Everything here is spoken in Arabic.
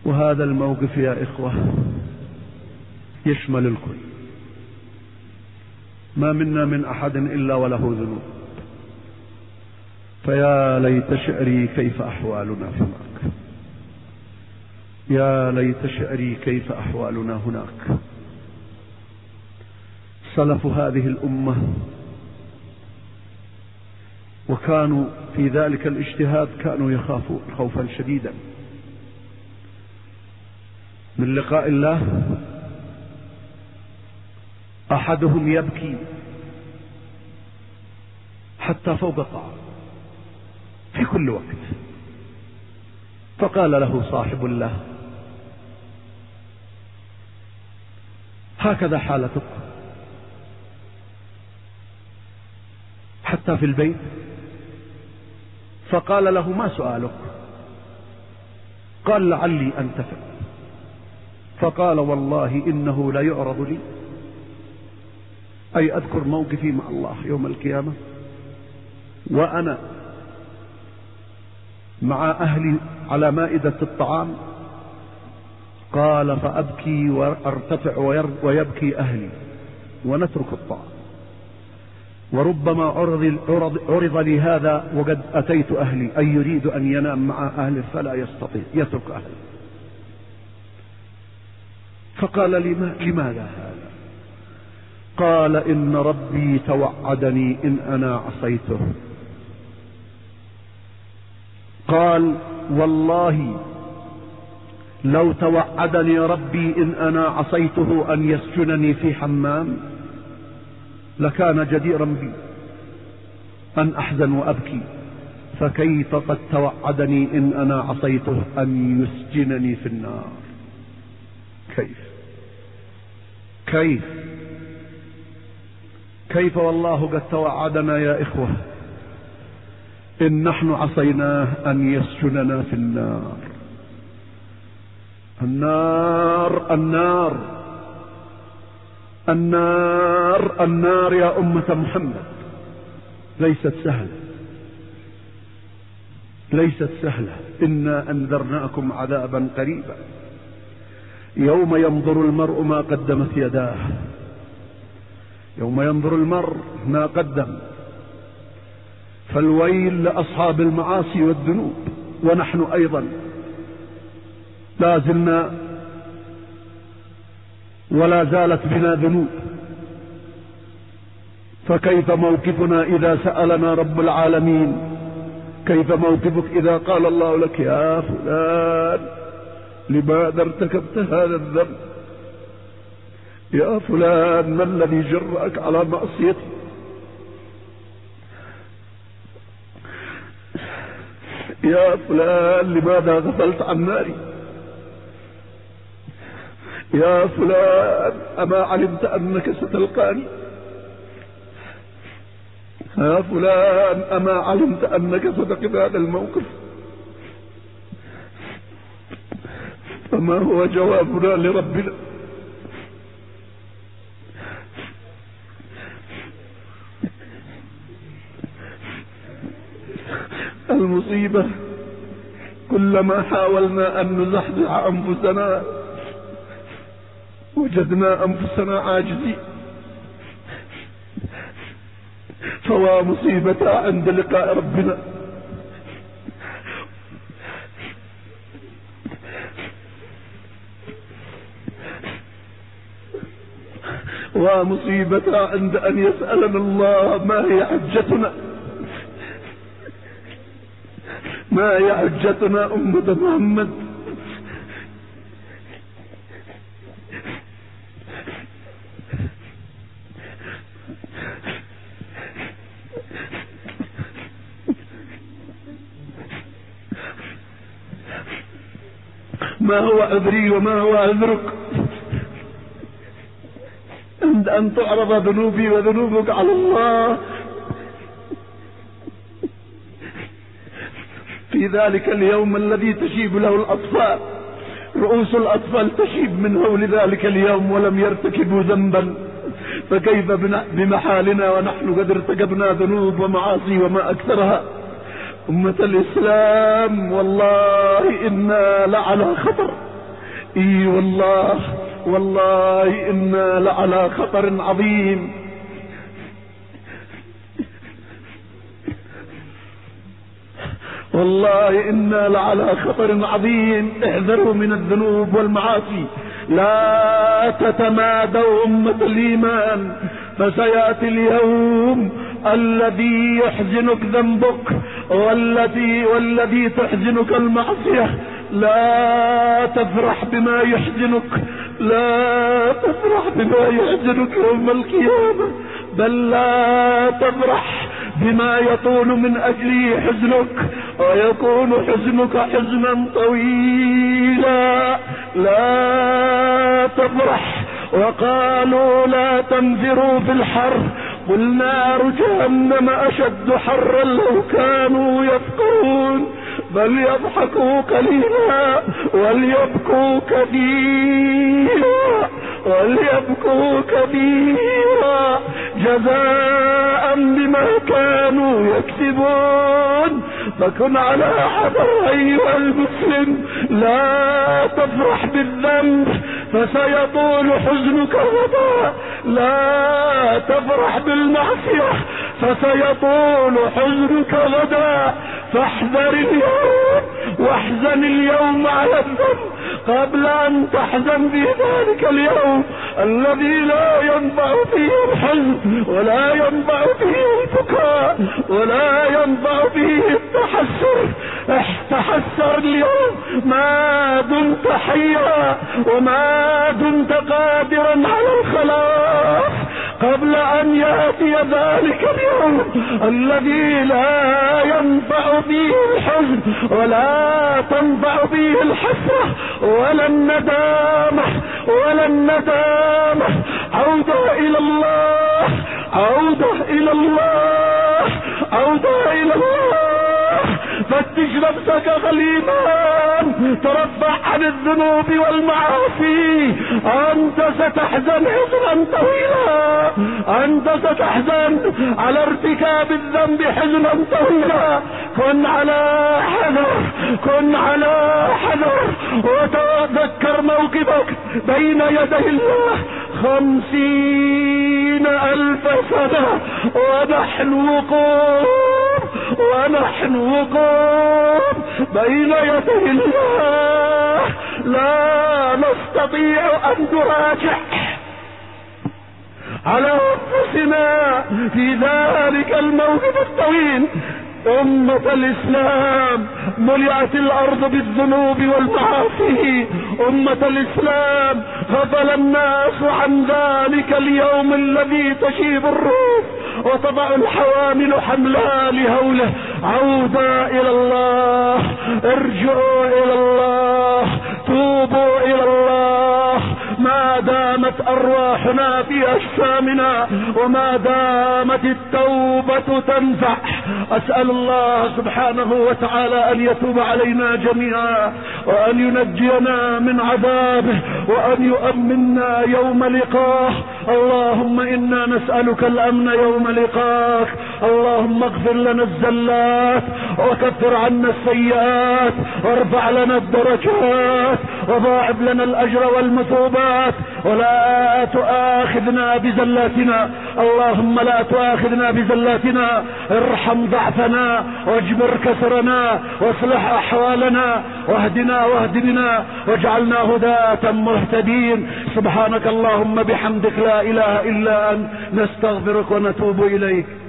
وهذا الموقف يا إخوة يشمل الكل، ما منا من أحد إلا وله ذنوب، فيا ليت شعري كيف أحوالنا هناك، يا ليت شعري كيف أحوالنا هناك. سلف هذه الأمة وكانوا في ذلك الاجتهاد كانوا يخافون خوفا شديدا من لقاء الله. أحدهم يبكي حتى فوق الطعام في كل وقت، فقال له صاحب الله: هكذا حالتك حتى في البيت؟ فقال له: ما سؤالك؟ قال: لعلي أنتفع. فقال: والله إنه لا يعرض لي، أي أذكر موقفي مع الله يوم القيامة وأنا مع أهلي على مائدة الطعام. قال: فأبكي وأرتفع ويبكي أهلي ونترك الطعام، وربما عرض لي هذا وقد أتيت أهلي، أي يريد أن ينام مع أهله فلا يستطيع، يترك أهله. فقال: لماذا هذا؟ قال: إن ربي توعدني إن أنا عصيته. قال: والله لو توعدني ربي إن أنا عصيته أن يسجنني في حمام لكان جديرا بي أن أحزن وأبكي، فكيف قد توعدني إن أنا عصيته أن يسجنني في النار؟ كيف والله قد توعدنا يا إخوة إن نحن عصيناه أن يسجننا في النار. النار النار النار النار يا أمة محمد ليست سهلة. إنا أنذرناكم عذابا قريبا يوم ينظر المرء ما قدمت يداه، يوم ينظر المرء ما قدم. فالويل لأصحاب المعاصي والذنوب، ونحن أيضا لا زلنا ولا زالت بنا ذنوب، فكيف موقفنا إذا سألنا رب العالمين؟ كيف موقفك إذا قال الله لك: يا فلان لماذا ارتكبت هذا الذنب؟ يا فلان ما الذي جرأك على معصيتي؟ يا فلان لماذا غفلت عن ناري؟ يا فلان أما علمت أنك ستلقاني؟ يا فلان أما علمت أنك ستقف هذا الموقف؟ فما هو جوابنا لربنا؟ المصيبة كلما حاولنا أن نزحزح أنفسنا وجدنا أنفسنا عاجزين. فوا مصيبة عند لقاء ربنا. ومصيبة عند أن يسألنا الله: ما هي حجتنا؟ ما هي حجتنا أمة محمد؟ ما هو عذري وما هو عذرك عند أن تعرض ذنوبي وذنوبك على الله؟ في ذلك اليوم الذي تشيب له الأطفال، رؤوس الأطفال تشيب من هول ذلك اليوم ولم يرتكبوا ذنبا، فكيف بمحالنا ونحن قد ارتكبنا ذنوب ومعاصي وما أكثرها؟ أمة الإسلام والله إنا لعلى خطر. اي والله والله إنا لعلى خطر عظيم. والله إنا لعلى خطر عظيم. احذروا من الذنوب والمعاصي، لا تتمادوا أمة الإيمان، فسيأتي اليوم الذي يحزنك ذنبك والذي تحزنك المعصية. لا تفرح بما يحزنك، لا تفرح بما يحزنك يوم القيامة، بل لا تفرح بما يطول من أجله حزنك، ويكون حزنك حزنا طويلا. لا تفرح. وقالوا لا تنفروا في الحر، قل نار جهنم أشد حرا لو كانوا يفقهون، بل يضحكوا قليلا وليبكوا كثيرا، وليبكوا كثيرا جزاء بما كانوا يكسبون. فكن على حذر أيها المسلم، لا تفرح بالذنب فسيطول حزنك غدا، لا تفرح بالمعصية فسيطول حزنك غدا. فاحذر اليوم واحزن اليوم على الذنب قبل أن تحزن في ذلك اليوم الذي لا ينفع فيه الحزن ولا ينفع فيه البكاء ولا ينفع فيه التحسر. تحسر اليوم ما دمت حيا وما دمت قادرا على الخلاص قبل أن يأتي ذلك اليوم الذي لا ينفع فيه الحزن ولا تنفع فيه الحسرة ولا الندامة ولا الندامة. عودة إلى الله، عودة إلى الله، عودة إلى الله. فتش نفسك غليمان، ترفع عن الذنوب والمعاصي. أنت ستحزن حزنا طويلا، أنت ستحزن على ارتكاب الذنب حزنا طويلا. كن على حذر، كن على حذر، وتذكر موقفك بين يدي الله 50,000 سنة ونحن وقوف، ونحن وقوف بين يدي الله. لا نستطيع أن نراجع على أنفسنا في ذلك الموقف الطويل. أمة الإسلام ملئت الأرض بالذنوب والمعاصي. أمة الإسلام غفل الناس عن ذلك اليوم الذي تشيب الروح وتضع الحوامل حملها لهوله. عودة إلى الله، ارجعوا إلى الله، توبوا إلى الله. ما دامت أرواحنا في أجسامنا وما دامت التوبة تنفع. أسأل الله سبحانه وتعالى أن يتوب علينا جميعا وأن ينجينا من عذابه وأن يؤمننا يوم لقاه. اللهم إنا نسألك الأمن يوم لقاك. اللهم اغفر لنا الزلات وكفر عنا السيئات وارفع لنا الدرجات وضاعف لنا الأجر والمثوبات ولا تؤاخذنا بزلاتنا. اللهم لا تؤاخذنا بزلاتنا، ارحم ضعفنا واجبر كسرنا واصلح أحوالنا واهدنا واهد بنا واجعلنا هداة مهتدين. سبحانك اللهم بحمدك لا إله إلا أنت، نستغفرك ونتوب إليك.